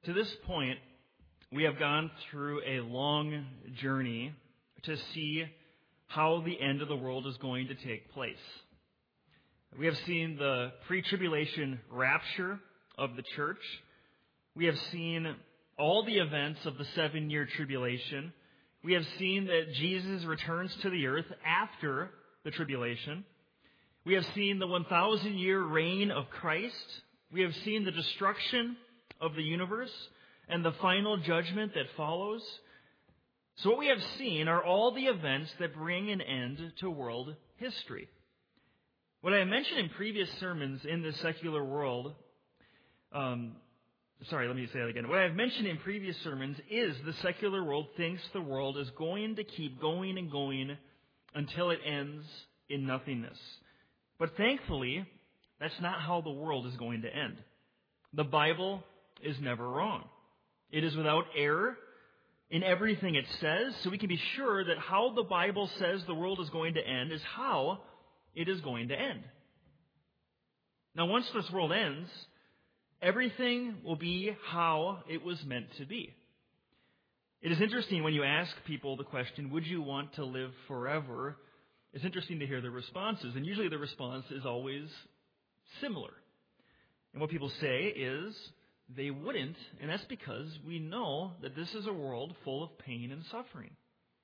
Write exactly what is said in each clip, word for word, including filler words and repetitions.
To this point, we have gone through a long journey to see how the end of the world is going to take place. We have seen the pre-tribulation rapture of the church. We have seen all the events of the seven-year tribulation. We have seen that Jesus returns to the earth after the tribulation. We have seen the one thousand year reign of Christ. We have seen the destruction of the universe and the final judgment that follows. So what we have seen are all the events that bring an end to world history. What I mentioned in previous sermons in the secular world, um, sorry, let me say that again. What I've mentioned in previous sermons is the secular world thinks the world is going to keep going and going until it ends in nothingness. But thankfully, that's not how the world is going to end. The Bible is never wrong. It is without error in everything it says, so we can be sure that how the Bible says the world is going to end is how it is going to end. Now, once this world ends, everything will be how it was meant to be. It is interesting when you ask people the question, would you want to live forever? It's interesting to hear their responses, and usually the response is always similar. And what people say is they wouldn't, and that's because we know that this is a world full of pain and suffering.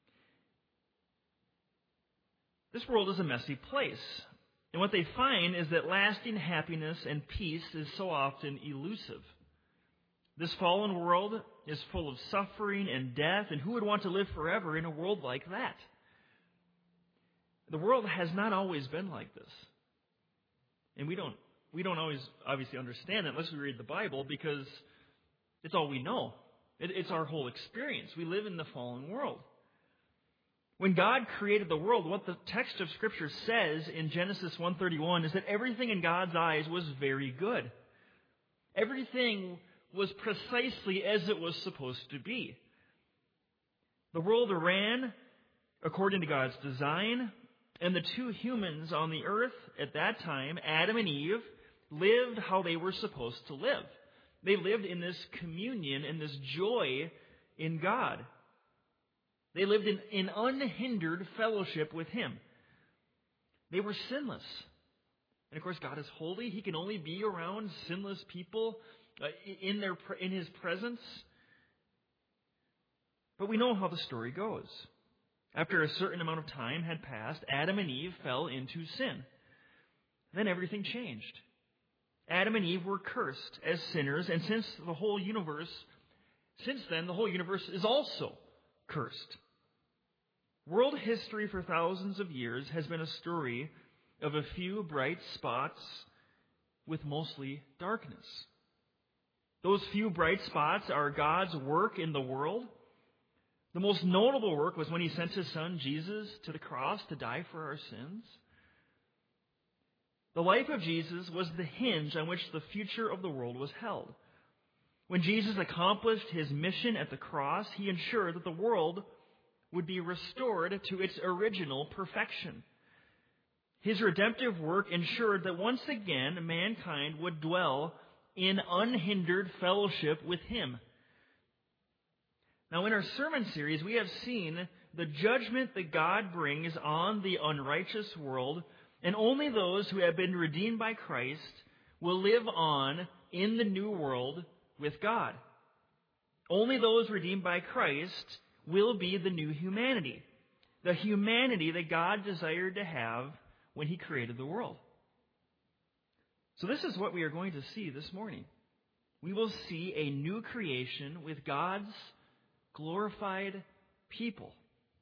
This world is a messy place, and what they find is that lasting happiness and peace is so often elusive. This fallen world is full of suffering and death, and who would want to live forever in a world like that? The world has not always been like this. And we don't we don't always obviously understand it unless we read the Bible, because it's all we know. It, it's our whole experience. We live in the fallen world. When God created the world, what the text of Scripture says in Genesis one thirty-one is that everything in God's eyes was very good. Everything was precisely as it was supposed to be. The world ran according to God's design, and the two humans on the earth at that time, Adam and Eve, lived how they were supposed to live. They lived in this communion and this joy in God. They lived in, in unhindered fellowship with Him. They were sinless. And of course, God is holy. He can only be around sinless people uh, in their in His presence. But we know how the story goes. After a certain amount of time had passed, Adam and Eve fell into sin. Then everything changed. Adam and Eve were cursed as sinners, and since the whole universe, since then, the whole universe is also cursed. World history for thousands of years has been a story of a few bright spots with mostly darkness. Those few bright spots are God's work in the world. The most notable work was when He sent His Son, Jesus, to the cross to die for our sins. The life of Jesus was the hinge on which the future of the world was held. When Jesus accomplished His mission at the cross, He ensured that the world would be restored to its original perfection. His redemptive work ensured that once again mankind would dwell in unhindered fellowship with Him. Now, in our sermon series, we have seen the judgment that God brings on the unrighteous world, and only those who have been redeemed by Christ will live on in the new world with God. Only those redeemed by Christ will be the new humanity, the humanity that God desired to have when He created the world. So this is what we are going to see this morning. We will see a new creation with God's glorified people.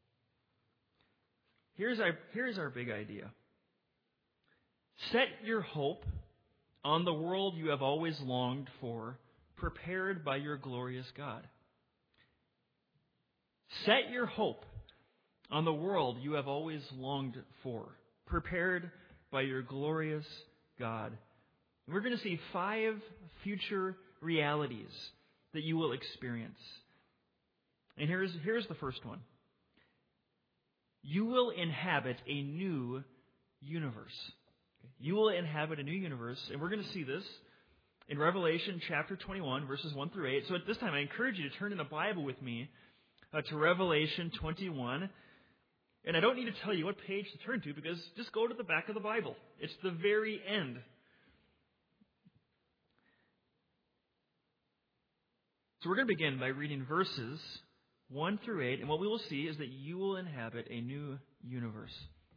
Here's our, here's our big idea. Set your hope on the world you have always longed for, prepared by your glorious God. Set your hope on the world you have always longed for, prepared by your glorious God. And we're going to see five future realities that you will experience. And here's, here's the first one. You will inhabit a new universe. You will inhabit a new universe, and we're going to see this in Revelation chapter twenty-one, verses one through eight. So at this time, I encourage you to turn in a Bible with me uh, to Revelation twenty-one. And I don't need to tell you what page to turn to, because just go to the back of the Bible. It's the very end. So we're going to begin by reading verses one through eight, and what we will see is that you will inhabit a new universe.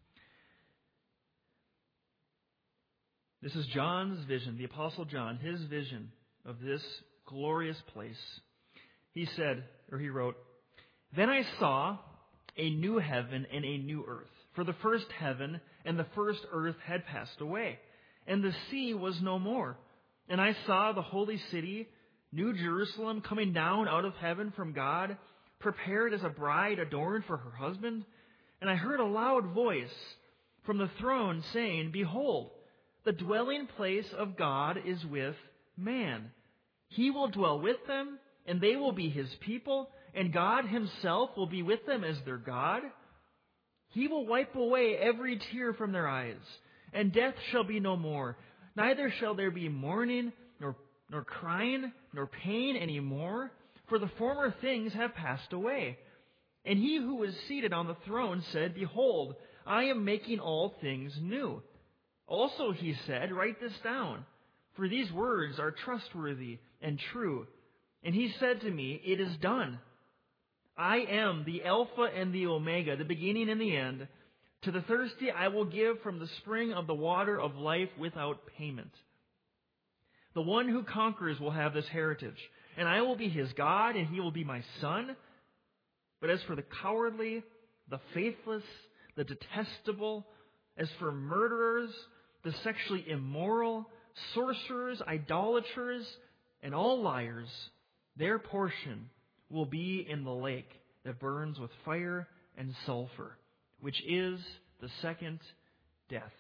This is John's vision, the Apostle John, his vision of this glorious place. He said, or he wrote, "Then I saw a new heaven and a new earth, for the first heaven and the first earth had passed away, and the sea was no more. And I saw the holy city, New Jerusalem, coming down out of heaven from God, prepared as a bride adorned for her husband. And I heard a loud voice from the throne saying, 'Behold, the dwelling place of God is with man. He will dwell with them, and they will be his people, and God himself will be with them as their God. He will wipe away every tear from their eyes, and death shall be no more. Neither shall there be mourning, nor, nor crying, nor pain any more, for the former things have passed away.' And he who was seated on the throne said, 'Behold, I am making all things new.' Also he said, 'Write this down, for these words are trustworthy and true.' And he said to me, 'It is done. I am the Alpha and the Omega, the beginning and the end. To the thirsty I will give from the spring of the water of life without payment. The one who conquers will have this heritage, and I will be his God, and he will be my son. But as for the cowardly, the faithless, the detestable, as for murderers, the sexually immoral, sorcerers, idolaters, and all liars, their portion will be in the lake that burns with fire and sulfur, which is the second death.'"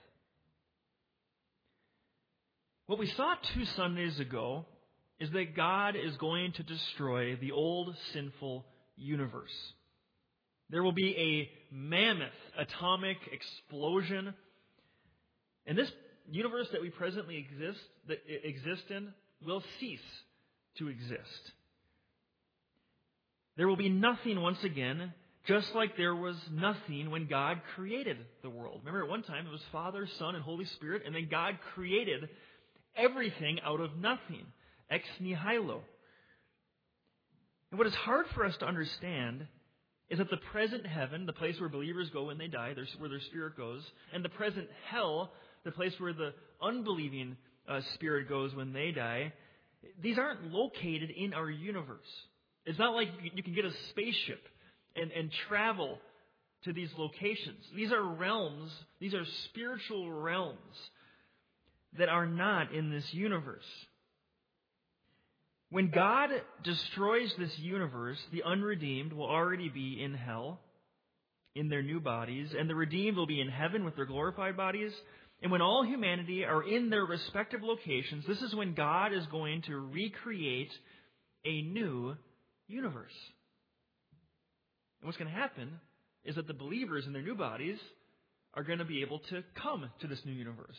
What we saw two Sundays ago is that God is going to destroy the old sinful universe. There will be a mammoth atomic explosion, and this universe that we presently exist that exist in will cease to exist. There will be nothing once again, just like there was nothing when God created the world. Remember, at one time it was Father, Son, and Holy Spirit, and then God created everything out of nothing, ex nihilo. And what is hard for us to understand is that the present heaven, the place where believers go when they die, where their spirit goes, and the present hell, the place where the unbelieving uh, spirit goes when they die, these aren't located in our universe. It's not like you can get a spaceship and, and travel to these locations. These are realms, these are spiritual realms that are not in this universe. When God destroys this universe, the unredeemed will already be in hell, in their new bodies, and the redeemed will be in heaven with their glorified bodies. And when all humanity are in their respective locations, this is when God is going to recreate a new universe. And what's going to happen is that the believers in their new bodies are going to be able to come to this new universe.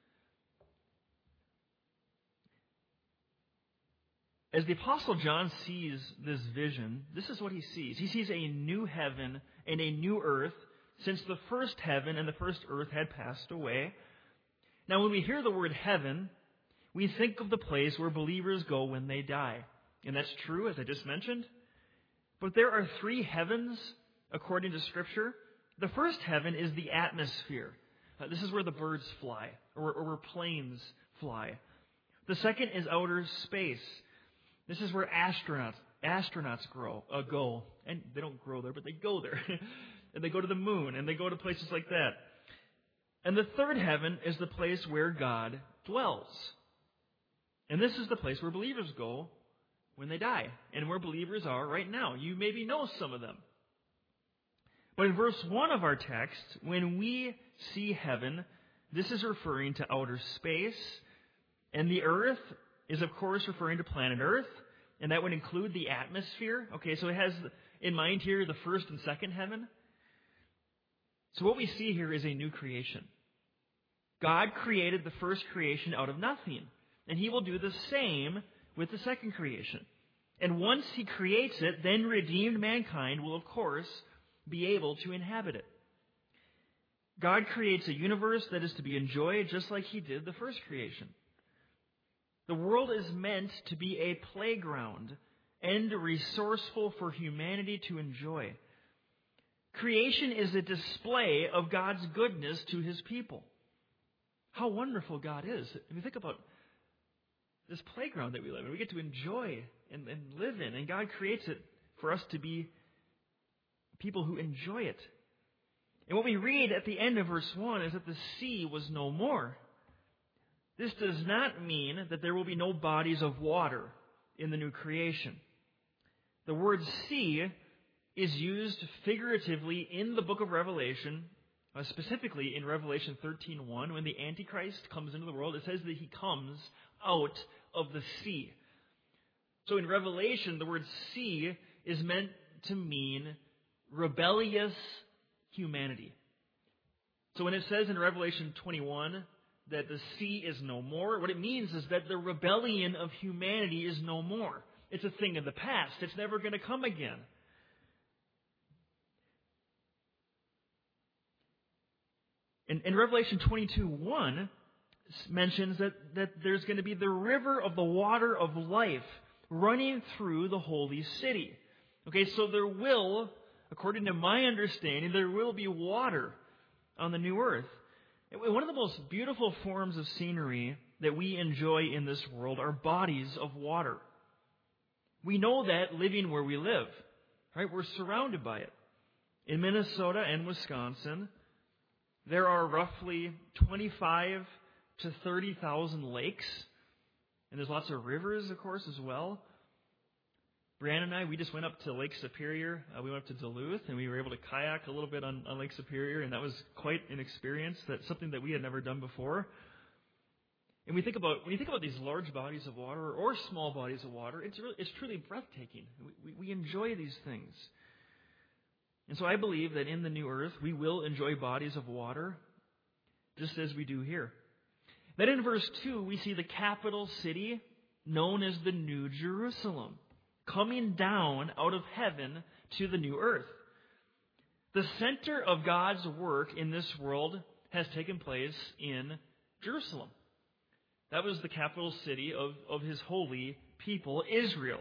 As the Apostle John sees this vision, this is what he sees. He sees a new heaven and a new earth, since the first heaven and the first earth had passed away. Now, when we hear the word heaven, we think of the place where believers go when they die. And that's true, as I just mentioned. But there are three heavens, according to Scripture. The first heaven is the atmosphere. Uh, this is where the birds fly, or, or where planes fly. The second is outer space. This is where astronauts astronauts grow, uh, go. And they don't grow there, but they go there. And they go to the moon, and they go to places like that. And the third heaven is the place where God dwells. And this is the place where believers go when they die, and where believers are right now. You maybe know some of them. But in verse one of our text, when we see heaven, this is referring to outer space, and the earth is, of course, referring to planet Earth, and that would include the atmosphere. Okay, so it has in mind here the first and second heaven. So what we see here is a new creation. God created the first creation out of nothing. And he will do the same with the second creation. And once he creates it, then redeemed mankind will, of course, be able to inhabit it. God creates a universe that is to be enjoyed just like he did the first creation. The world is meant to be a playground and resourceful for humanity to enjoy. Creation is a display of God's goodness to his people. How wonderful God is. If you think about this playground that we live in, we get to enjoy and, and live in, and God creates it for us to be people who enjoy it. And what we read at the end of verse one is that the sea was no more. This does not mean that there will be no bodies of water in the new creation. The word sea is used figuratively in the book of Revelation, uh, specifically in Revelation thirteen one, when the Antichrist comes into the world. It says that he comes out of the sea. So in Revelation, the word sea is meant to mean rebellious humanity. So when it says in Revelation twenty-one that the sea is no more, what it means is that the rebellion of humanity is no more. It's a thing of the past. It's never going to come again. In, in Revelation twenty-two one mentions that, that there's going to be the river of the water of life running through the holy city. Okay, so there will, according to my understanding, there will be water on the new earth. One of the most beautiful forms of scenery that we enjoy in this world are bodies of water. We know that living where we live, right? We're surrounded by it. In Minnesota and Wisconsin, there are roughly twenty-five to thirty thousand lakes, and there's lots of rivers, of course, as well. Brandon and I, we just went up to Lake Superior. Uh, we went up to Duluth, and we were able to kayak a little bit on, on Lake Superior, and that was quite an experience. That's something that we had never done before. And we think about when you think about these large bodies of water or small bodies of water, it's really, it's truly breathtaking. We, we, we enjoy these things. And so I believe that in the new earth, we will enjoy bodies of water, just as we do here. Then in verse two, we see the capital city known as the New Jerusalem, coming down out of heaven to the new earth. The center of God's work in this world has taken place in Jerusalem. That was the capital city of, of his holy people, Israel.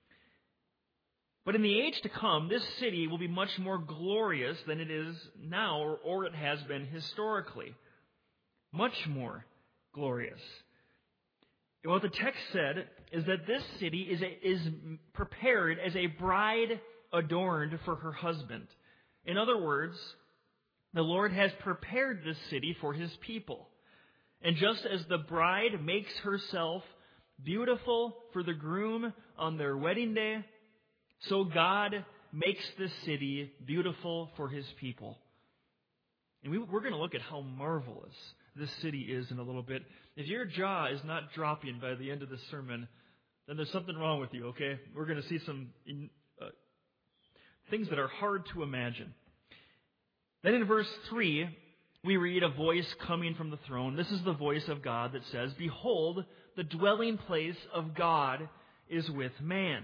But in the age to come, this city will be much more glorious than it is now, or, or it has been historically. Much more glorious. And what the text said is that this city is, a, is prepared as a bride adorned for her husband. In other words, the Lord has prepared this city for his people. And just as the bride makes herself beautiful for the groom on their wedding day, so God makes this city beautiful for his people. And we, we're going to look at how marvelous this city is in a little bit. If your jaw is not dropping by the end of this sermon, then there's something wrong with you, okay? We're going to see some uh, things that are hard to imagine. Then in verse three, we read a voice coming from the throne. This is the voice of God that says, "Behold, the dwelling place of God is with man."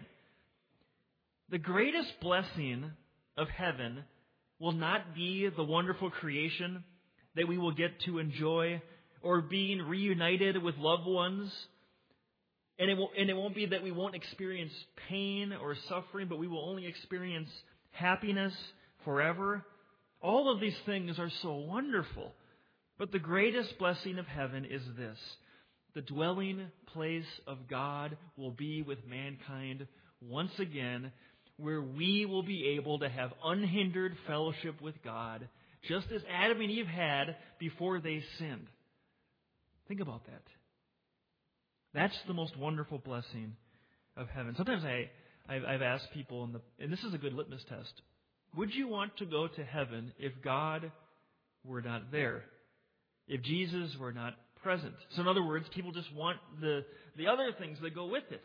The greatest blessing of heaven will not be the wonderful creation that we will get to enjoy, or being reunited with loved ones. And it, will, and it won't be that we won't experience pain or suffering, but we will only experience happiness forever. All of these things are so wonderful. But the greatest blessing of heaven is this: the dwelling place of God will be with mankind once again, where we will be able to have unhindered fellowship with God, just as Adam and Eve had before they sinned. Think about that. That's the most wonderful blessing of heaven. Sometimes I, I've, I've asked people, in the, and this is a good litmus test, would you want to go to heaven if God were not there? If Jesus were not present? So in other words, people just want the, the other things that go with it.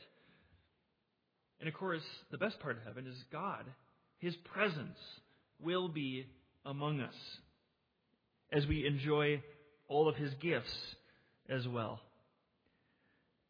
And of course, the best part of heaven is God. His presence will be among us as we enjoy all of his gifts as well.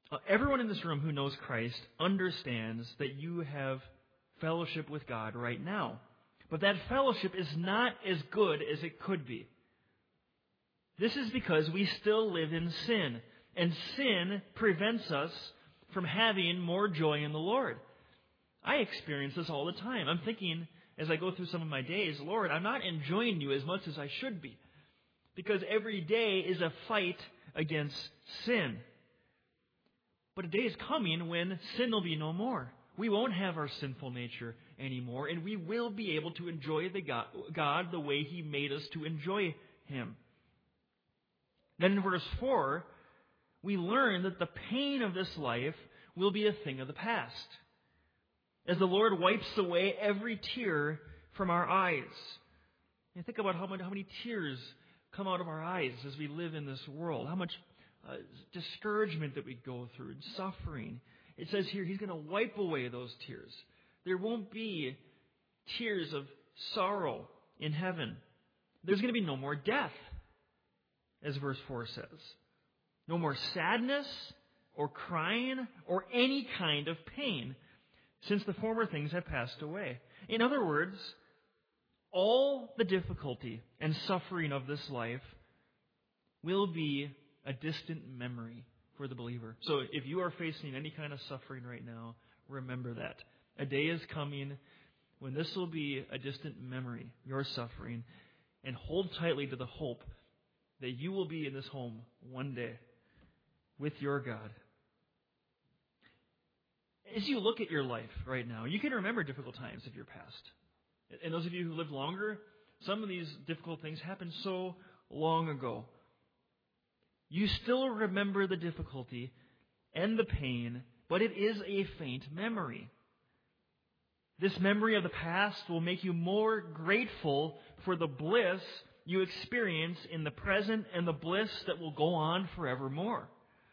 Uh, everyone in this room who knows Christ understands that you have fellowship with God right now. But that fellowship is not as good as it could be. This is because we still live in sin, and sin prevents us from having more joy in the Lord. I experience this all the time. I'm thinking, as I go through some of my days, Lord, I'm not enjoying you as much as I should be, because every day is a fight against sin. But a day is coming when sin will be no more. We won't have our sinful nature anymore, and we will be able to enjoy the God, God the way He made us to enjoy Him. Then in verse four, we learn that the pain of this life will be a thing of the past, as the Lord wipes away every tear from our eyes. And think about how many, how many tears come out of our eyes as we live in this world, how much uh, discouragement that we go through, and suffering. It says here He's going to wipe away those tears. There won't be tears of sorrow in heaven. There's going to be no more death, as verse four says. No more sadness or crying or any kind of pain, since the former things have passed away. In other words, all the difficulty and suffering of this life will be a distant memory for the believer. So if you are facing any kind of suffering right now, remember that. A day is coming when this will be a distant memory, your suffering, and hold tightly to the hope that you will be in this home one day with your God. As you look at your life right now, you can remember difficult times of your past. And those of you who live longer, some of these difficult things happened so long ago. You still remember the difficulty and the pain, but it is a faint memory. This memory of the past will make you more grateful for the bliss you experience in the present and the bliss that will go on forevermore.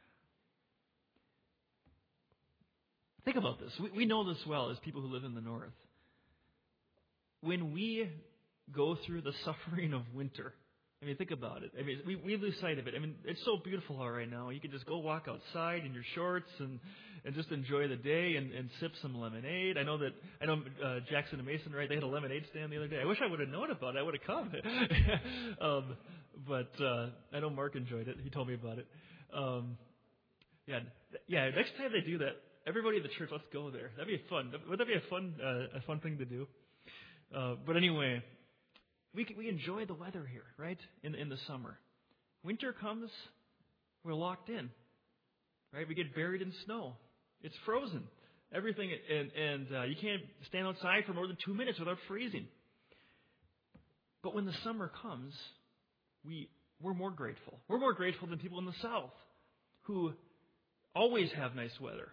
Think about this. We, we know this well as people who live in the north. When we go through the suffering of winter, I mean, think about it. I mean, we, we lose sight of it. I mean, it's so beautiful out right now. You can just go walk outside in your shorts and, and just enjoy the day and, and sip some lemonade. I know that, I know uh, Jackson and Mason, right? They had a lemonade stand the other day. I wish I would have known about it. I would have come. um, but uh, I know Mark enjoyed it. He told me about it. Um, yeah, yeah. Next time they do that, everybody in the church, let's go there. That'd be fun. Would that be a fun, uh, a fun thing to do? Uh, but anyway. We we enjoy the weather here, right? In in the summer, winter comes, we're locked in, right? We get buried in snow. It's frozen, everything, and and uh, you can't stand outside for more than two minutes without freezing. But when the summer comes, we we're more grateful. We're more grateful than people in the South, who always have nice weather.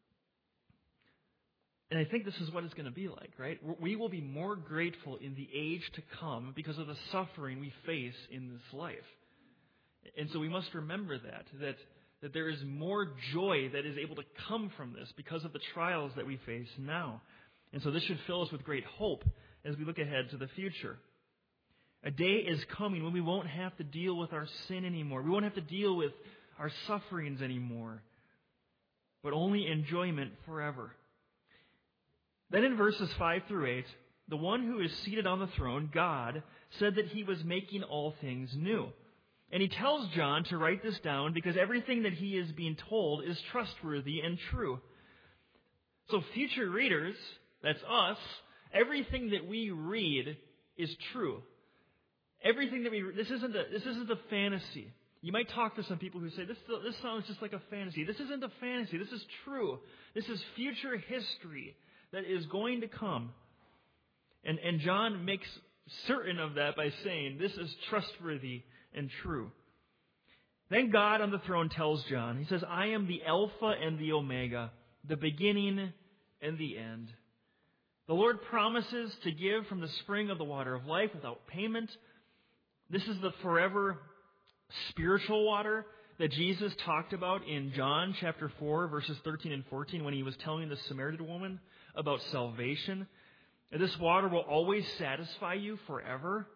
And I think this is what it's going to be like, right? We will be more grateful in the age to come because of the suffering we face in this life. And so we must remember that, that, that there is more joy that is able to come from this because of the trials that we face now. And so this should fill us with great hope as we look ahead to the future. A day is coming when we won't have to deal with our sin anymore. We won't have to deal with our sufferings anymore, but only enjoyment forever. Then in verses five through eight, the one who is seated on the throne, God, said that He was making all things new. And He tells John to write this down because everything that he is being told is trustworthy and true. So future readers, that's us, everything that we read is true. Everything that we read, this isn't a, this isn't a fantasy. You might talk to some people who say, this, this sounds just like a fantasy. This isn't a fantasy. This is true. This is future history that is going to come. And, and John makes certain of that by saying, this is trustworthy and true. Then God on the throne tells John, He says, I am the Alpha and the Omega, the beginning and the end. The Lord promises to give from the spring of the water of life without payment. This is the forever spiritual water that Jesus talked about in John chapter four, verses thirteen and fourteen, when He was telling the Samaritan woman about salvation. And this water will always satisfy you forever.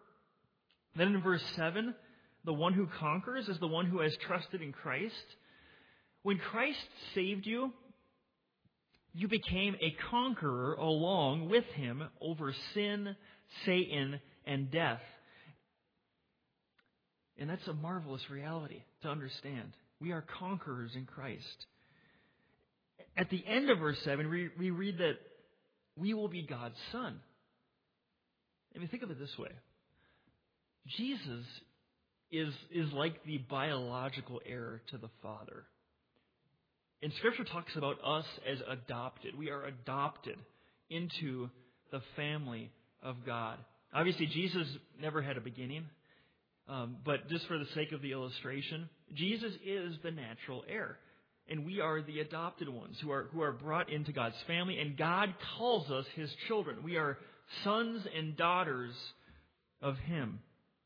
Then in verse seven, the one who conquers is the one who has trusted in Christ. When Christ saved you, you became a conqueror along with him over sin, Satan, and death. And that's a marvelous reality to understand. We are conquerors in Christ. At the end of verse seven, we, we read that we will be God's son. I mean, think of it this way. Jesus is, is like the biological heir to the Father. And Scripture talks about us as adopted. We are adopted into the family of God. Obviously, Jesus never had a beginning. Um, but just for the sake of the illustration, Jesus is the natural heir. And we are the adopted ones who are, who are brought into God's family. And God calls us his children. We are sons and daughters of him.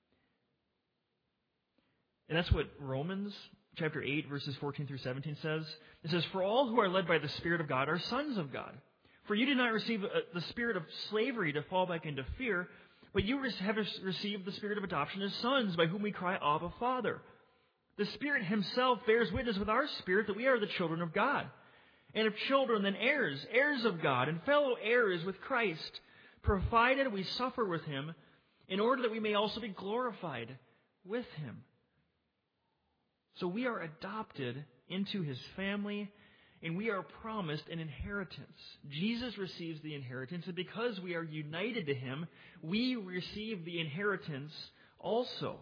And that's what Romans chapter eight, verses fourteen through seventeen says. It says, "For all who are led by the Spirit of God are sons of God. For you did not receive the spirit of slavery to fall back into fear, but you have received the spirit of adoption as sons, by whom we cry, Abba, Father. The Spirit himself bears witness with our spirit that we are the children of God. And if children, then heirs, heirs of God, and fellow heirs with Christ, provided we suffer with him, in order that we may also be glorified with him." So we are adopted into his family, and we are promised an inheritance. Jesus receives the inheritance, and because we are united to him, we receive the inheritance also.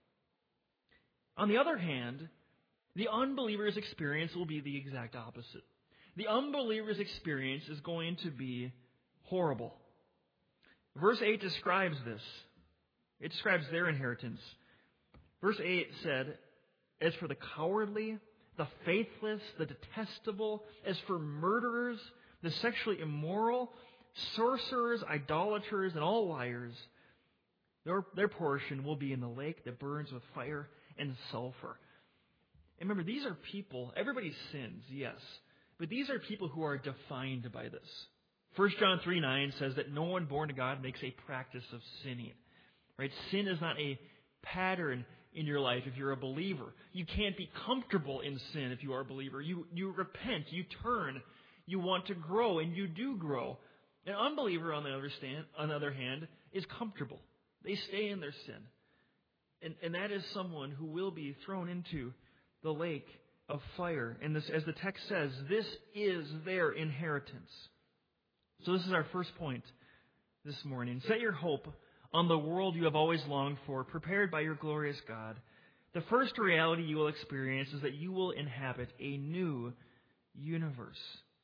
On the other hand, the unbeliever's experience will be the exact opposite. The unbeliever's experience is going to be horrible. Verse eight describes this. It describes their inheritance. Verse eight said, "As for the cowardly, the faithless, the detestable, as for murderers, the sexually immoral, sorcerers, idolaters, and all liars, their, their portion will be in the lake that burns with fire and sulfur." And remember, these are people, everybody sins, yes, but these are people who are defined by this. First John three nine says that no one born of God makes a practice of sinning. Right? Sin is not a pattern in your life if you're a believer. You can't be comfortable in sin if you are a believer. You, you repent, you turn, you want to grow, and you do grow. An unbeliever, on the other, stand, on the other hand, is comfortable. They stay in their sin. And, and that is someone who will be thrown into the lake of fire. And this, as the text says, this is their inheritance. So this is our first point this morning. Set your hope on the world you have always longed for, prepared by your glorious God. The first reality you will experience is that you will inhabit a new universe.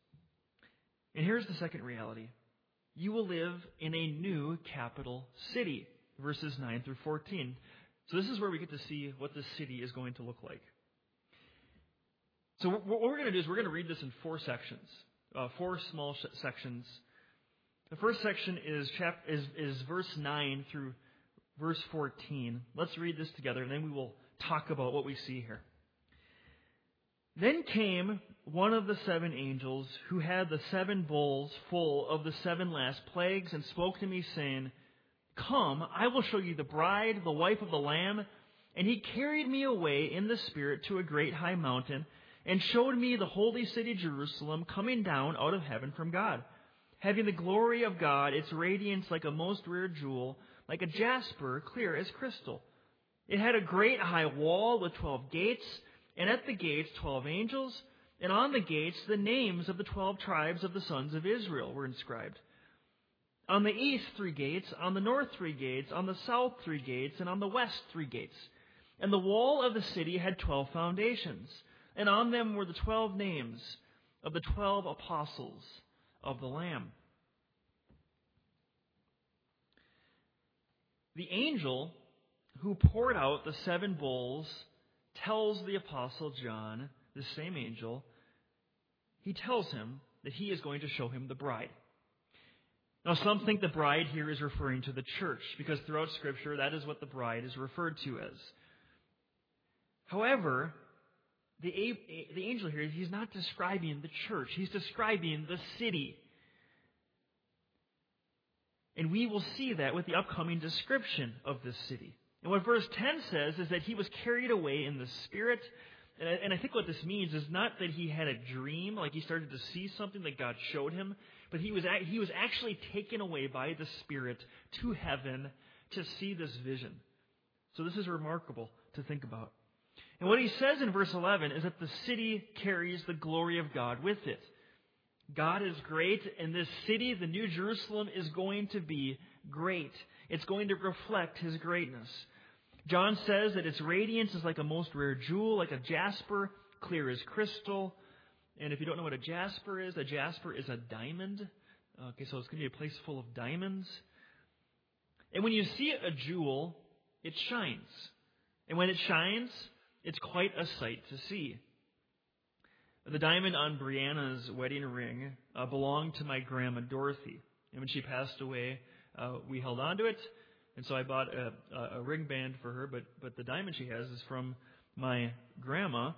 And here's the second reality. You will live in a new capital city, verses nine through fourteen. So this is where we get to see what the city is going to look like. So what we're going to do is we're going to read this in four sections, uh, four small sh- sections. The first section is, chap- is, is verse nine through verse fourteen. Let's read this together, and then we will talk about what we see here. "Then came one of the seven angels who had the seven bowls full of the seven last plagues and spoke to me, saying, 'Come, I will show you the bride, the wife of the Lamb.' And he carried me away in the Spirit to a great high mountain and showed me the holy city Jerusalem coming down out of heaven from God, having the glory of God, its radiance like a most rare jewel, like a jasper, clear as crystal. It had a great high wall with twelve gates, and at the gates twelve angels, and on the gates the names of the twelve tribes of the sons of Israel were inscribed. On the east three gates, on the north three gates, on the south three gates, and on the west three gates. And the wall of the city had twelve foundations, and on them were the twelve names of the twelve apostles of the Lamb." The angel who poured out the seven bowls tells the Apostle John, the same angel, he tells him that he is going to show him the bride. Now, some think the bride here is referring to the church, because throughout Scripture, that is what the bride is referred to as. However, the, the angel here, he's not describing the church. He's describing the city. And we will see that with the upcoming description of this city. And what verse ten says is that he was carried away in the Spirit, And I, and I think what this means is not that he had a dream, like he started to see something that God showed him, but he was he was actually taken away by the Spirit to heaven to see this vision. So this is remarkable to think about. And what he says in verse eleven is that the city carries the glory of God with it. God is great, and this city, the New Jerusalem, is going to be great. It's going to reflect His greatness. John says that its radiance is like a most rare jewel, like a jasper, clear as crystal. And if you don't know what a jasper is, a jasper is a diamond. Okay, so it's going to be a place full of diamonds. And when you see a jewel, it shines. And when it shines, it's quite a sight to see. The diamond on Brianna's wedding ring uh, belonged to my grandma Dorothy. And when she passed away, uh, we held on to it. And so I bought a, a, a ring band for her, but, but the diamond she has is from my grandma.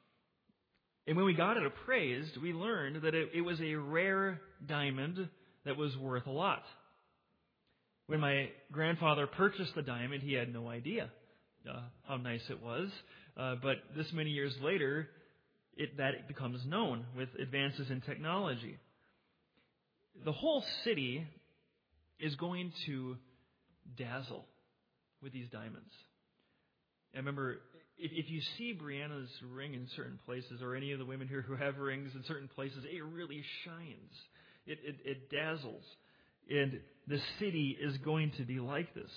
And when we got it appraised, we learned that it, it was a rare diamond that was worth a lot. When my grandfather purchased the diamond, he had no idea uh, how nice it was. Uh, but this many years later, it, that becomes known with advances in technology. The whole city is going to dazzle with these diamonds. I remember, if, if you see Brianna's ring in certain places, or any of the women here who have rings in certain places, it really shines. It, it, it dazzles. And the city is going to be like this.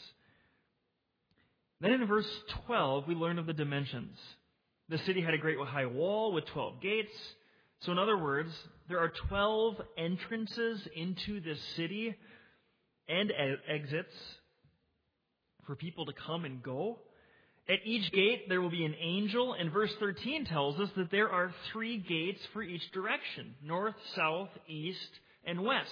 Then in verse twelve, we learn of the dimensions. The city had a great high wall with twelve gates. So in other words, there are twelve entrances into this city and exits for people to come and go. At each gate, there will be an angel, and verse thirteen tells us that there are three gates for each direction: north, south, east, and west.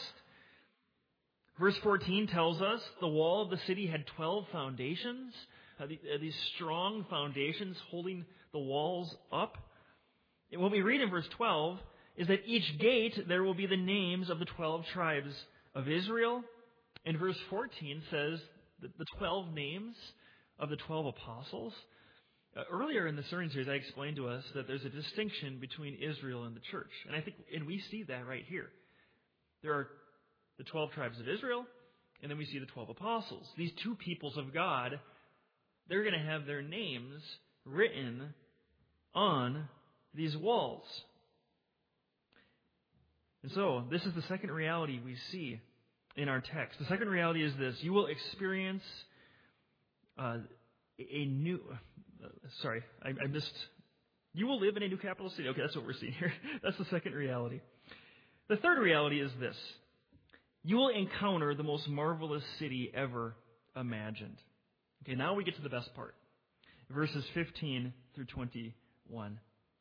Verse fourteen tells us the wall of the city had twelve foundations, uh, the, uh, these strong foundations holding the walls up. And what we read in verse twelve is that each gate there will be the names of the twelve tribes of Israel. And verse fourteen says that the twelve names of the twelve apostles. Uh, earlier in the sermon series, I explained to us that there's a distinction between Israel and the church. And I think, and we see that right here. There are the twelve tribes of Israel, and then we see the twelve apostles. These two peoples of God, they're going to have their names written on these walls. And so, this is the second reality we see in our text. The second reality is this: you will experience uh, a new. Uh, sorry, I, I missed. You will live in a new capital city. Okay, that's what we're seeing here. That's the second reality. The third reality is this: you will encounter the most marvelous city ever imagined. Okay, now we get to the best part. Verses fifteen through twenty-one.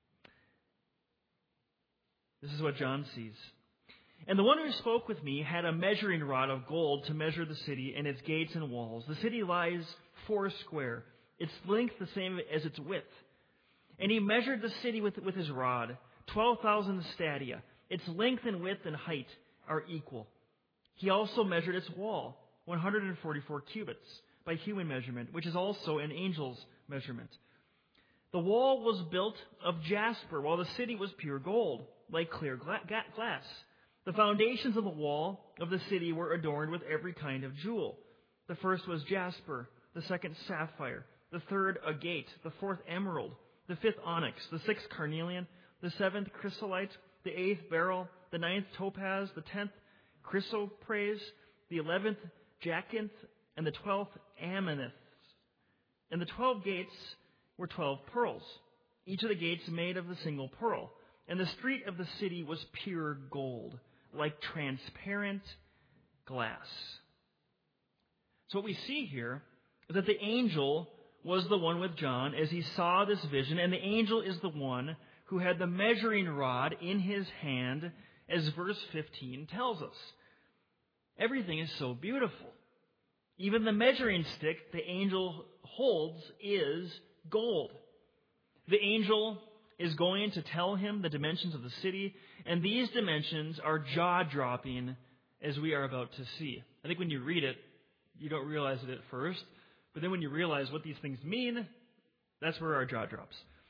This is what John sees. And the one who spoke with me had a measuring rod of gold to measure the city and its gates and walls. The city lies four square, its length the same as its width. And he measured the city with, with his rod, twelve thousand stadia. Its length and width and height are equal. He also measured its wall, one hundred forty-four cubits, by human measurement, which is also an angel's measurement. The wall was built of jasper, while the city was pure gold, like clear glass. The foundations of the wall of the city were adorned with every kind of jewel. The first was jasper, the second sapphire, the third agate, the fourth emerald, the fifth onyx, the sixth carnelian, the seventh chrysolite, the eighth beryl, the ninth topaz, the tenth chrysoprase, the eleventh jacinth, and the twelfth amethyst. And the twelve gates were twelve pearls, each of the gates made of a single pearl. And the street of the city was pure gold, like transparent glass. So what we see here is that the angel was the one with John as he saw this vision, and the angel is the one who had the measuring rod in his hand, as verse fifteen tells us. Everything is so beautiful. Even the measuring stick the angel holds is gold. The angel is going to tell him the dimensions of the city, and these dimensions are jaw-dropping, as we are about to see. I think when you read it, you don't realize it at first, but then when you realize what these things mean, that's where our jaw drops.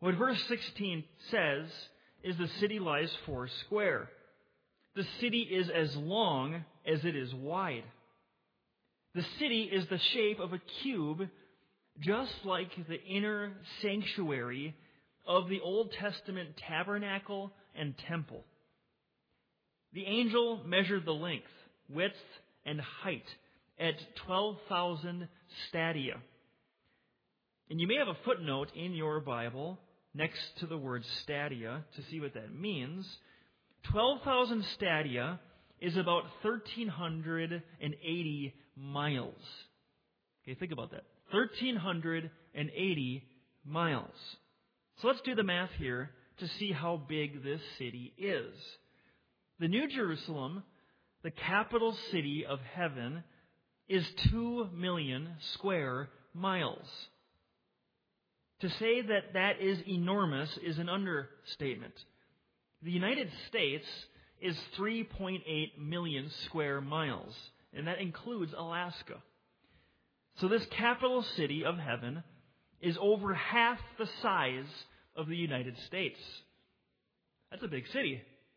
What verse sixteen says is the city lies four square. The city is as long as it is wide. The city is the shape of a cube, just like the inner sanctuary of the Old Testament tabernacle and temple. The angel measured the length, width, and height at twelve thousand stadia. And you may have a footnote in your Bible next to the word stadia to see what that means. twelve thousand stadia is about one thousand three hundred eighty miles. Okay, think about that. one thousand three hundred eighty miles. So let's do the math here to see how big this city is. The New Jerusalem, the capital city of heaven, is two million square miles. To say that that is enormous is an understatement. The United States is three point eight million square miles, and that includes Alaska. So this capital city of heaven is over half the size of the United States. That's a big city.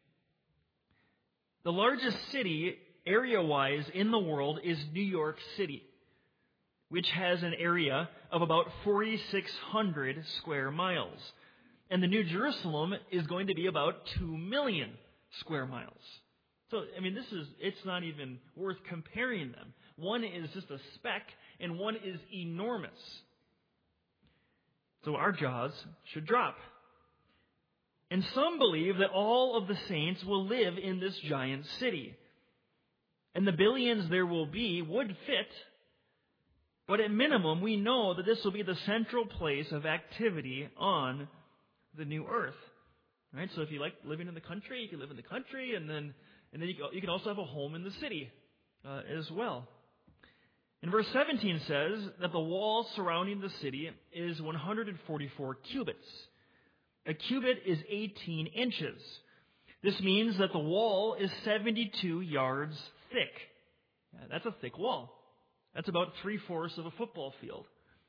The largest city, area-wise, in the world is New York City, which has an area of about four thousand six hundred square miles. And the New Jerusalem is going to be about two million square miles. So, I mean, this is, it's not even worth comparing them. One is just a speck, and one is enormous. So our jaws should drop. And some believe that all of the saints will live in this giant city. And the billions there will be would fit. But at minimum, we know that this will be the central place of activity on the new earth. Right? So if you like living in the country, you can live in the country, and then and then you can, you can also have a home in the city uh, as well. And verse seventeen says that the wall surrounding the city is one hundred forty-four cubits. A cubit is eighteen inches. This means that the wall is seventy-two yards thick. Yeah, that's a thick wall. That's about three-fourths of a football field.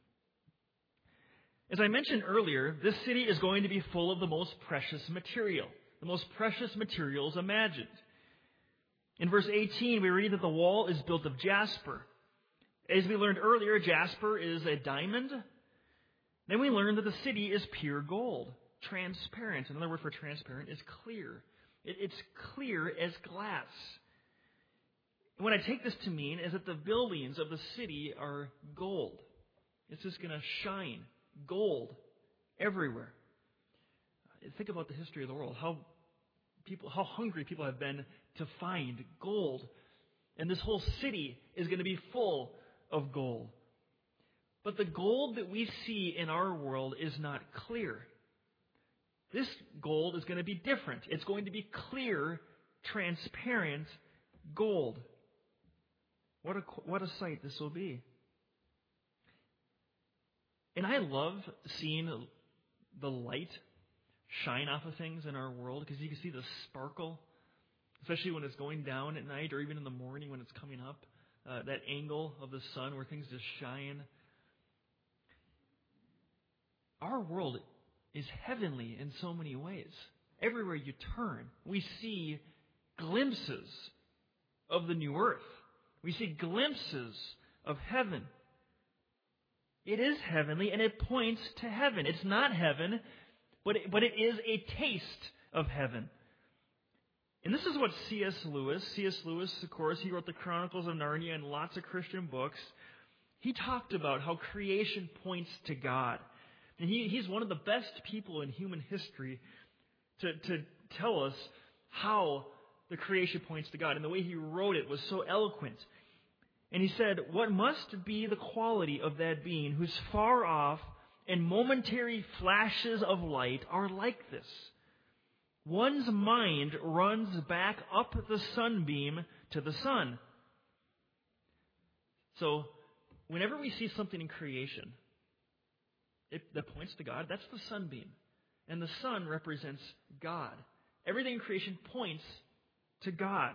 As I mentioned earlier, this city is going to be full of the most precious material, the most precious materials imagined. In verse eighteen, we read that the wall is built of jasper. As we learned earlier, jasper is a diamond. Then we learned that the city is pure gold, transparent. Another word for transparent is clear. It, it's clear as glass. What I take this to mean is that the buildings of the city are gold. It's just going to shine gold everywhere. Think about the history of the world. How people, how hungry people have been to find gold. And this whole city is going to be full of gold. But the gold that we see in our world is not clear. This gold is going to be different. It's going to be clear, transparent gold. What a, what a sight this will be. And I love seeing the light shine off of things in our world because you can see the sparkle, especially when it's going down at night or even in the morning when it's coming up. Uh, that angle of the sun where things just shine. Our world is heavenly in so many ways. Everywhere you turn, we see glimpses of the new earth. We see glimpses of heaven. It is heavenly, and it points to heaven. It's not heaven, but it, but it is a taste of heaven. And this is what C S Lewis, C S Lewis, of course, he wrote the Chronicles of Narnia and lots of Christian books. He talked about how creation points to God. And he, he's one of the best people in human history to, to tell us how the creation points to God. And the way he wrote it was so eloquent. And he said, what must be the quality of that being whose far off and momentary flashes of light are like this? One's mind runs back up the sunbeam to the sun. So, whenever we see something in creation it, that points to God, that's the sunbeam. And the sun represents God. Everything in creation points to God.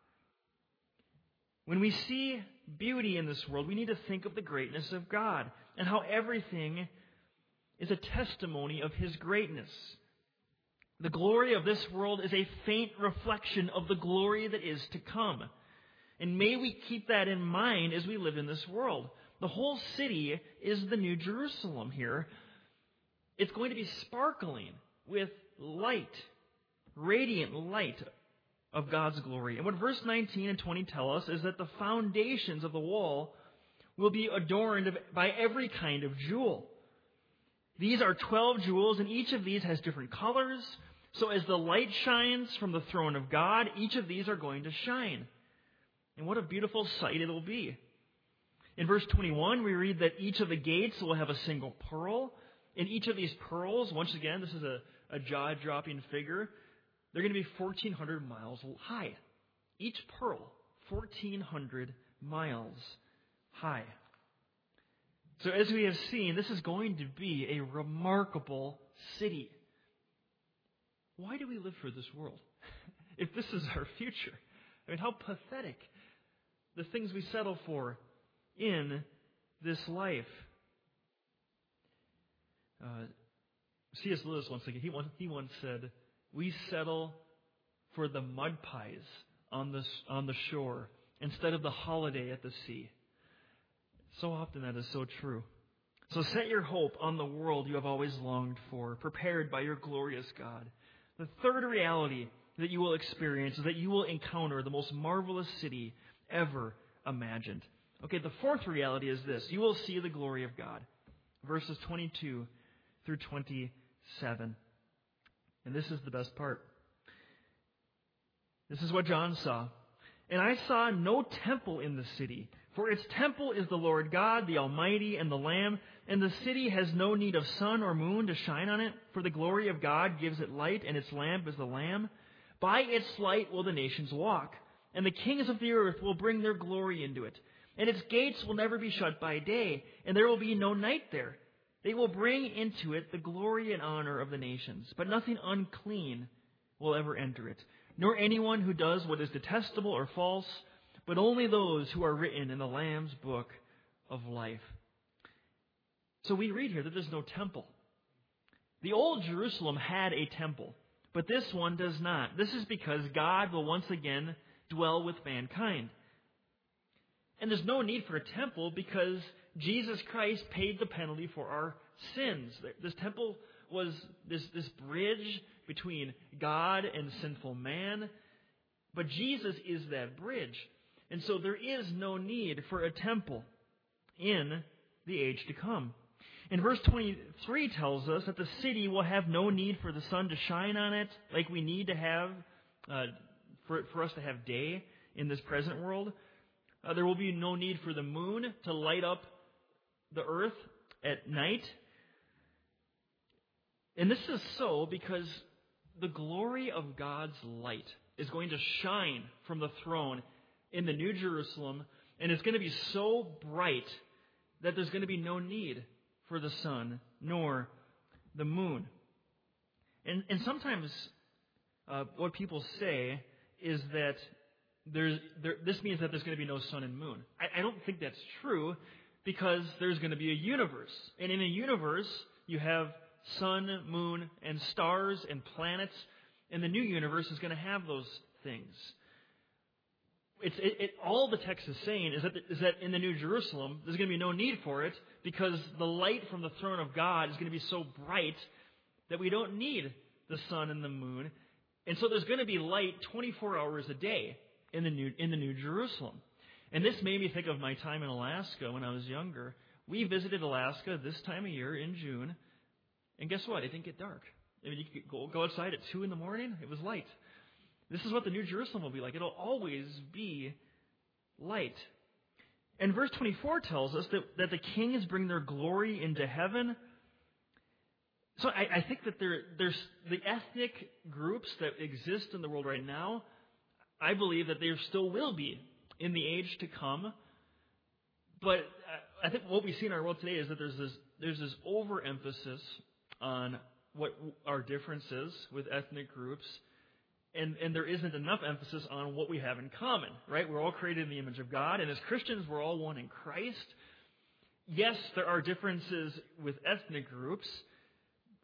When we see beauty in this world, we need to think of the greatness of God and how everything is a testimony of His greatness. The glory of this world is a faint reflection of the glory that is to come. And may we keep that in mind as we live in this world. The whole city is the New Jerusalem here. It's going to be sparkling with light, radiant light of God's glory. And what verse nineteen and twenty tell us is that the foundations of the wall will be adorned by every kind of jewel. These are twelve jewels, and each of these has different colors. So as the light shines from the throne of God, each of these are going to shine. And what a beautiful sight it will be. In verse twenty-one, we read that each of the gates will have a single pearl. And each of these pearls, once again, this is a, a jaw-dropping figure, they're going to be fourteen hundred miles high. Each pearl, fourteen hundred miles high. So as we have seen, this is going to be a remarkable city. Why do we live for this world? If this is our future. I mean, how pathetic the things we settle for in this life. Uh, C S Lewis once again, he once, he once said, "We settle for the mud pies on the on the shore instead of the holiday at the sea." So often that is so true. So set your hope on the world you have always longed for, prepared by your glorious God. The third reality that you will experience is that you will encounter the most marvelous city ever imagined. Okay, the fourth reality is this: you will see the glory of God. Verses twenty-two through twenty-seven. And this is the best part. This is what John saw. "And I saw no temple in the city, for its temple is the Lord God, the Almighty, and the Lamb. And the city has no need of sun or moon to shine on it, for the glory of God gives it light, and its lamp is the Lamb. By its light will the nations walk, and the kings of the earth will bring their glory into it. And its gates will never be shut by day, and there will be no night there. They will bring into it the glory and honor of the nations, but nothing unclean will ever enter it, nor anyone who does what is detestable or false, but only those who are written in the Lamb's book of life." So we read here that there's no temple. The old Jerusalem had a temple, but this one does not. This is because God will once again dwell with mankind. And there's no need for a temple because Jesus Christ paid the penalty for our sins. This temple was this, this bridge between God and sinful man, but Jesus is that bridge. And so there is no need for a temple in the age to come. And verse twenty-three tells us that the city will have no need for the sun to shine on it like we need to have uh, for, for us to have day in this present world. Uh, there will be no need for the moon to light up the earth at night. And this is so because the glory of God's light is going to shine from the throne in the New Jerusalem, and it's going to be so bright that there's going to be no need for the sun nor the moon. And, and sometimes uh, what people say is that there's, there, this means that there's going to be no sun and moon. I, I don't think that's true because there's going to be a universe. And in a universe, you have sun, moon, and stars and planets. And the new universe is going to have those things. It's, it, it, all the text is saying is that, is that in the New Jerusalem, there's going to be no need for it because the light from the throne of God is going to be so bright that we don't need the sun and the moon. And so there's going to be light twenty-four hours a day in the New, in the New Jerusalem. And this made me think of my time in Alaska when I was younger. We visited Alaska this time of year in June, and guess what? It didn't get dark. I mean, you could go, go outside at two in the morning, it was light. This is what the New Jerusalem will be like. It'll always be light. And verse twenty-four tells us that, that the kings bring their glory into heaven. So I, I think that there, there's the ethnic groups that exist in the world right now, I believe that there still will be in the age to come. But I think what we see in our world today is that there's this, there's this overemphasis on what our difference is with ethnic groups. And, and there isn't enough emphasis on what we have in common, right? We're all created in the image of God, and as Christians, we're all one in Christ. Yes, there are differences with ethnic groups,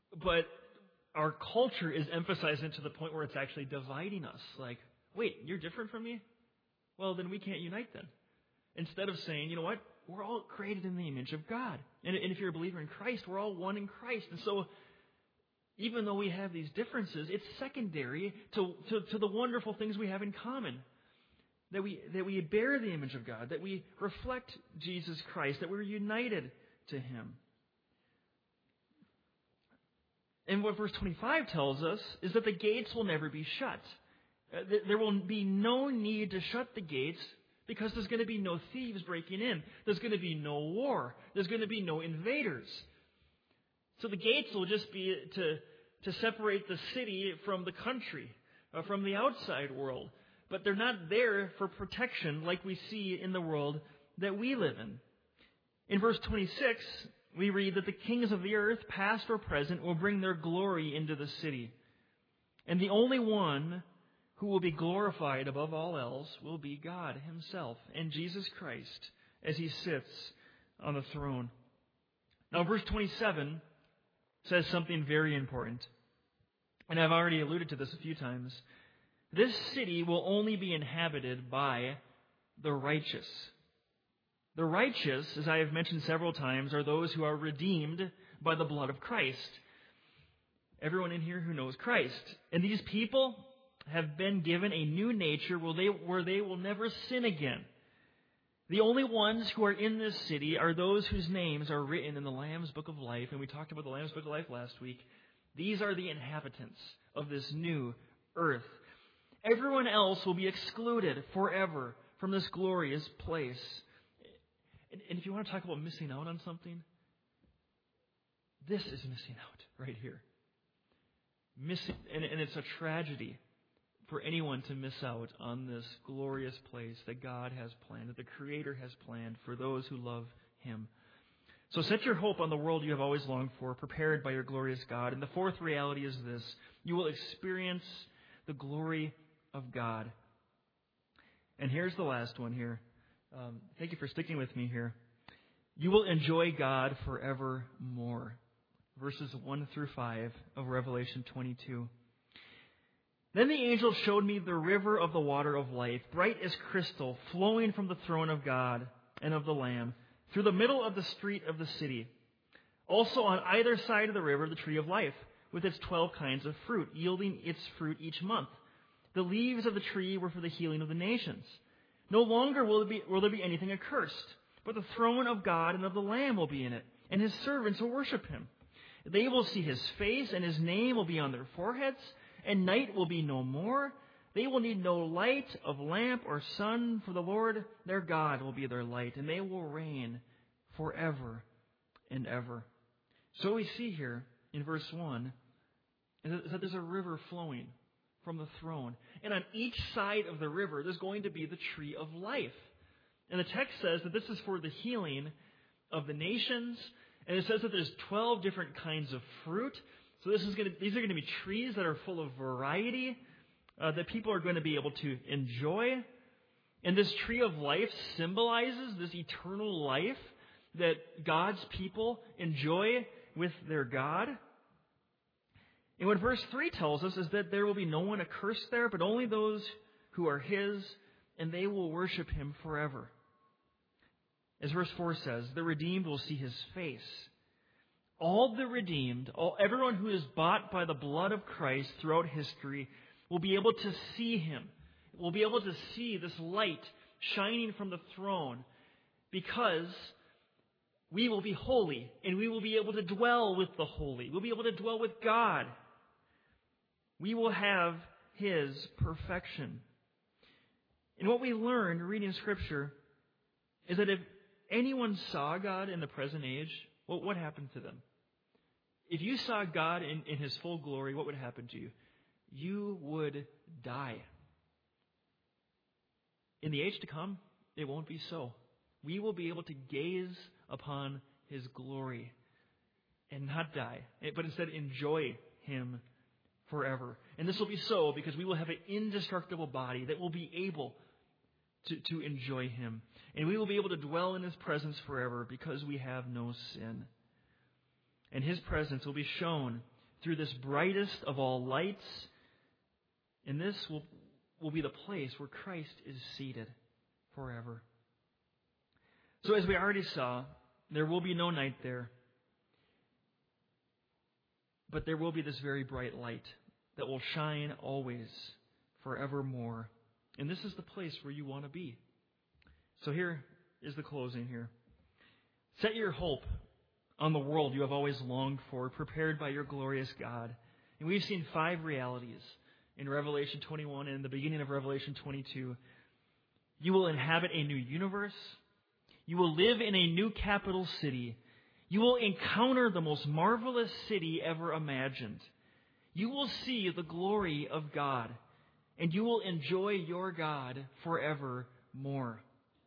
But our culture is emphasizing it to the point where it's actually dividing us. Like, wait, you're different from me? Well, then we can't unite then. Instead of saying, you know what? We're all created in the image of God. And, and if you're a believer in Christ, we're all one in Christ. And so, even though we have these differences, it's secondary to, to, to the wonderful things we have in common. That we, that we bear the image of God, that we reflect Jesus Christ, that we're united to Him. And what verse twenty-five tells us is that the gates will never be shut. Uh, th- there will be no need to shut the gates because there's going to be no thieves breaking in. There's going to be no war. There's going to be no invaders. So the gates will just be to, to separate the city from the country, uh, from the outside world. But they're not there for protection like we see in the world that we live in. In verse twenty-six, we read that the kings of the earth, past or present, will bring their glory into the city. And the only one who will be glorified above all else will be God Himself and Jesus Christ as He sits on the throne. Now, verse twenty-seven says something very important. And I've already alluded to this a few times. This city will only be inhabited by the righteous. The righteous, as I have mentioned several times, are those who are redeemed by the blood of Christ. Everyone in here who knows Christ. And these people have been given a new nature where they, where they will never sin again. The only ones who are in this city are those whose names are written in the Lamb's Book of Life. And we talked about the Lamb's Book of Life last week. These are the inhabitants of this new earth. Everyone else will be excluded forever from this glorious place. And, and if you want to talk about missing out on something, this is missing out right here. Missing, and, and it's a tragedy for anyone to miss out on this glorious place that God has planned, that the Creator has planned for those who love Him. So set your hope on the world you have always longed for, prepared by your glorious God. And the fourth reality is this: you will experience the glory of God. And here's the last one here. Um, thank you for sticking with me here. You will enjoy God forevermore. Verses one through five of Revelation twenty-two. Then the angel showed me the river of the water of life, bright as crystal, flowing from the throne of God and of the Lamb, through the middle of the street of the city. Also on either side of the river, the tree of life, with its twelve kinds of fruit, yielding its fruit each month. The leaves of the tree were for the healing of the nations. No longer will there be, will there be anything accursed, but the throne of God and of the Lamb will be in it, and His servants will worship Him. They will see His face, and His name will be on their foreheads, and night will be no more. They will need no light of lamp or sun, for the Lord their God will be their light, and they will reign forever and ever. So we see here in verse one is that there's a river flowing from the throne. And on each side of the river, there's going to be the tree of life. And the text says that this is for the healing of the nations. And it says that there's twelve different kinds of fruit. So this is going to, these are going to be trees that are full of variety uh, that people are going to be able to enjoy. And this tree of life symbolizes this eternal life that God's people enjoy with their God. And what verse three tells us is that there will be no one accursed there, but only those who are His, and they will worship Him forever. As verse four says, the redeemed will see His face. All the redeemed, all everyone who is bought by the blood of Christ throughout history will be able to see Him. Will be able to see this light shining from the throne, because we will be holy, and we will be able to dwell with the holy. We'll be able to dwell with God. We will have His perfection. And what we learn reading Scripture is that if anyone saw God in the present age, well, what happened to them? If you saw God in, in His full glory, what would happen to you? You would die. In the age to come, it won't be so. We will be able to gaze upon His glory and not die, but instead enjoy Him forever. And this will be so because we will have an indestructible body that will be able to, to enjoy Him. And we will be able to dwell in His presence forever because we have no sin. And His presence will be shown through this brightest of all lights. And this will, will be the place where Christ is seated forever. So as we already saw, there will be no night there. But there will be this very bright light that will shine always, forevermore. And this is the place where you want to be. So here is the closing here. Set your hope on the world you have always longed for, prepared by your glorious God. And we've seen five realities in Revelation twenty-one and in the beginning of Revelation twenty-two. You will inhabit a new universe. You will live in a new capital city. You will encounter the most marvelous city ever imagined. You will see the glory of God, and you will enjoy your God forevermore.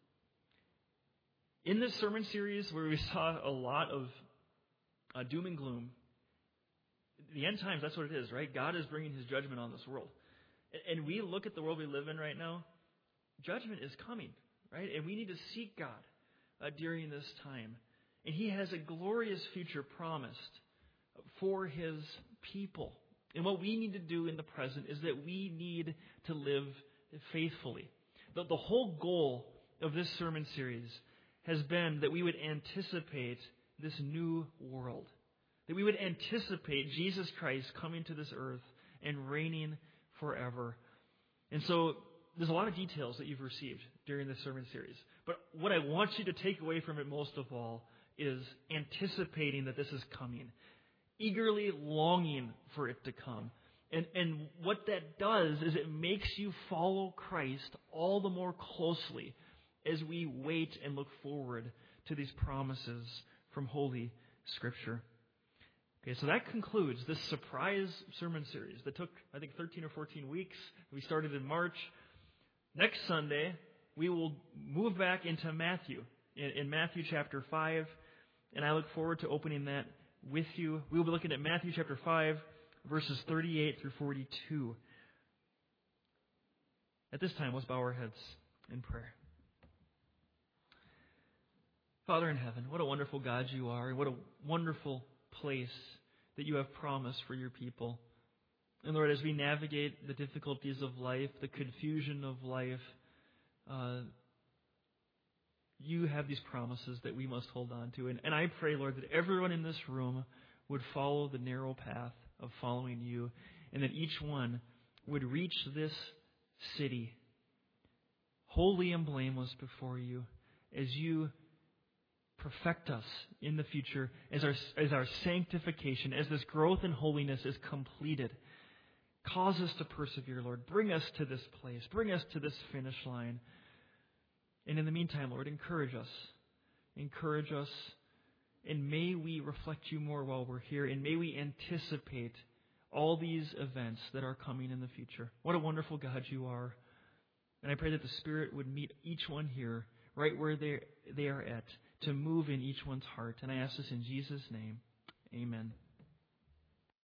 In this sermon series where we saw a lot of uh, doom and gloom, the end times, that's what it is, right? God is bringing His judgment on this world. And we look at the world we live in right now, judgment is coming, right? And we need to seek God uh, during this time. And He has a glorious future promised for His people. And what we need to do in the present is that we need to live faithfully. The, the whole goal of this sermon series has been that we would anticipate this new world. That we would anticipate Jesus Christ coming to this earth and reigning forever. And so there's a lot of details that you've received during this sermon series. But what I want you to take away from it most of all is anticipating that this is coming. Eagerly longing for it to come. And, and what that does is it makes you follow Christ all the more closely as we wait and look forward to these promises from Holy Scripture. Okay, so that concludes this surprise sermon series that took, I think, thirteen or fourteen weeks. We started in March. Next Sunday, we will move back into Matthew, in, in Matthew chapter five, and I look forward to opening that with you. We will be looking at Matthew chapter five, verses thirty-eight through forty-two. At this time, let's bow our heads in prayer. Father in heaven, what a wonderful God you are, and what a wonderful place that you have promised for your people. And Lord, as we navigate the difficulties of life, the confusion of life, uh, you have these promises that we must hold on to. And, and I pray, Lord, that everyone in this room would follow the narrow path of following you, and that each one would reach this city holy and blameless before you as you perfect us in the future, as our, as our sanctification, as this growth in holiness is completed. Cause us to persevere, Lord. Bring us to this place. Bring us to this finish line. And in the meantime, Lord, encourage us. Encourage us. And may we reflect you more while we're here. And may we anticipate all these events that are coming in the future. What a wonderful God you are. And I pray that the Spirit would meet each one here, right where they they are at, to move in each one's heart. And I ask this in Jesus' name. Amen.